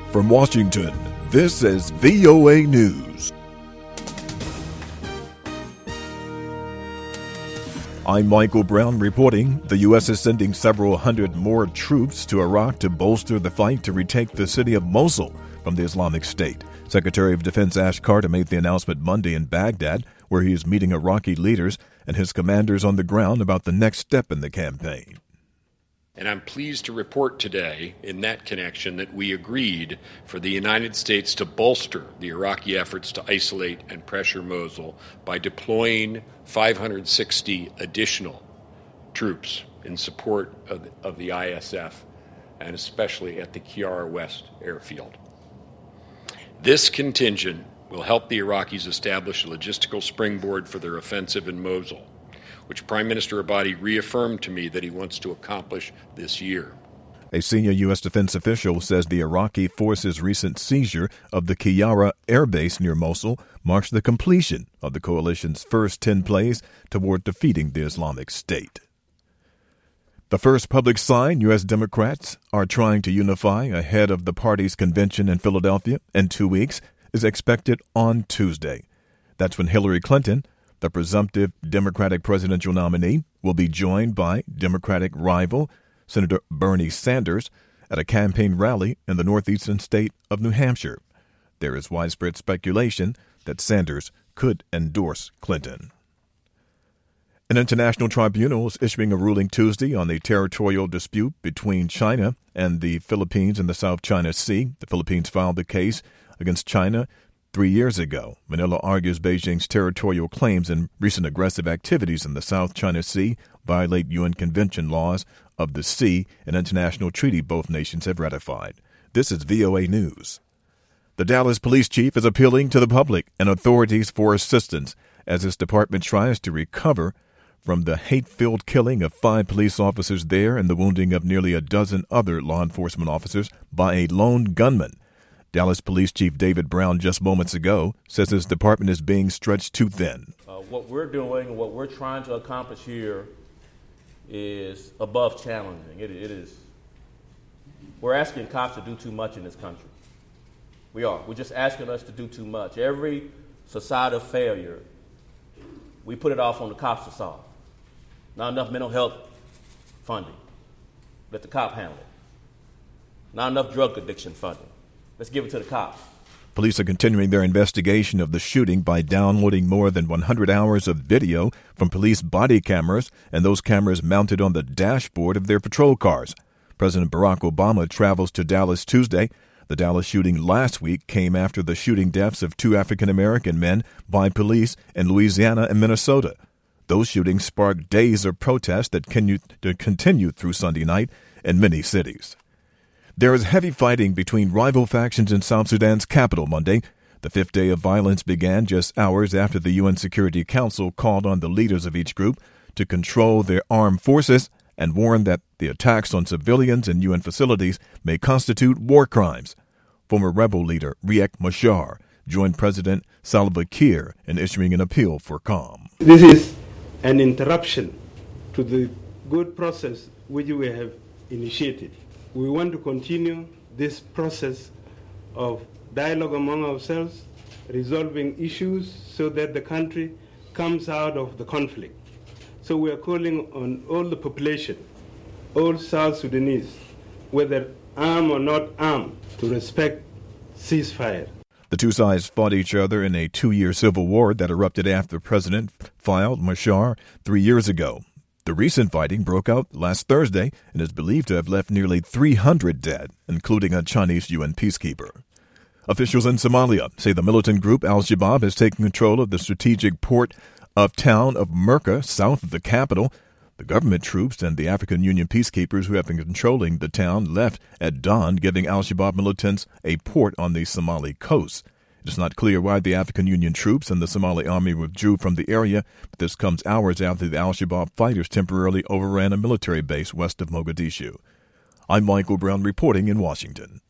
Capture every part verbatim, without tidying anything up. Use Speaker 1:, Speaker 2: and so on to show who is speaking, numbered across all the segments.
Speaker 1: From Washington, this is V O A News. I'm Michael Brown reporting. The U S is sending several hundred more troops to Iraq to bolster the fight to retake the city of Mosul from the Islamic State. Secretary of Defense Ash Carter made the announcement Monday in Baghdad, where he is meeting Iraqi leaders and his commanders on the ground about the next step in the campaign.
Speaker 2: And I'm pleased to report today, in that connection, that we agreed for the United States to bolster the Iraqi efforts to isolate and pressure Mosul by deploying five hundred sixty additional troops in support of the, of the I S F, and especially at the Kiara West airfield. This contingent will help the Iraqis establish a logistical springboard for their offensive in Mosul, which Prime Minister Abadi reaffirmed to me that he wants to accomplish this year.
Speaker 1: A senior U S defense official says the Iraqi forces' recent seizure of the Kiara air base near Mosul marks the completion of the coalition's first ten plays toward defeating the Islamic State. The first public sign U S Democrats are trying to unify ahead of the party's convention in Philadelphia in two weeks is expected on Tuesday. That's when Hillary Clinton, the presumptive Democratic presidential nominee, will be joined by Democratic rival Senator Bernie Sanders at a campaign rally in the northeastern state of New Hampshire. There is widespread speculation that Sanders could endorse Clinton. An international tribunal is issuing a ruling Tuesday on the territorial dispute between China and the Philippines in the South China Sea. The Philippines filed the case against China Three years ago. Manila argues Beijing's territorial claims and recent aggressive activities in the South China Sea violate U N Convention laws of the sea, an international treaty both nations have ratified. This is V O A News. The Dallas police chief is appealing to the public and authorities for assistance as his department tries to recover from the hate-filled killing of five police officers there and the wounding of nearly a dozen other law enforcement officers by a lone gunman. Dallas Police Chief David Brown just moments ago says his department is being stretched too thin.
Speaker 3: Uh, what we're doing, what we're trying to accomplish here is above challenging. It, it is, we're asking cops to do too much in this country. We are. We're just asking us to do too much. Every societal failure, we put it off on the cops to solve. Not enough mental health funding. Let the cop handle it. Not enough drug addiction funding. Let's give it to the cops.
Speaker 1: Police are continuing their investigation of the shooting by downloading more than one hundred hours of video from police body cameras and those cameras mounted on the dashboard of their patrol cars. President Barack Obama travels to Dallas Tuesday. The Dallas shooting last week came after the shooting deaths of two African-American men by police in Louisiana and Minnesota. Those shootings sparked days of protest that continued through Sunday night in many cities. There is heavy fighting between rival factions in South Sudan's capital Monday. The fifth day of violence began just hours after the U N Security Council called on the leaders of each group to control their armed forces and warned that the attacks on civilians and U N facilities may constitute war crimes. Former rebel leader Riek Machar joined President Salva Kiir in issuing an appeal for calm.
Speaker 4: This is an interruption to the good process which we have initiated. We want to continue this process of dialogue among ourselves, resolving issues so that the country comes out of the conflict. So we are calling on all the population, all South Sudanese, whether armed or not armed, to respect ceasefire.
Speaker 1: The two sides fought each other in a two-year civil war that erupted after the president filed Machar three years ago. The recent fighting broke out last Thursday and is believed to have left nearly three hundred dead, including a Chinese U N peacekeeper. Officials in Somalia say the militant group Al-Shabaab has taken control of the strategic port of town of Merka, south of the capital. The government troops and the African Union peacekeepers who have been controlling the town left at dawn, giving Al-Shabaab militants a port on the Somali coast. It is not clear why the African Union troops and the Somali army withdrew from the area, but this comes hours after the Al-Shabaab fighters temporarily overran a military base west of Mogadishu. I'm Michael Brown reporting in Washington.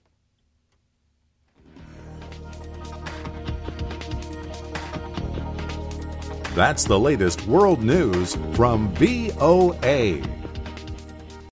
Speaker 5: That's the latest world news from V O A.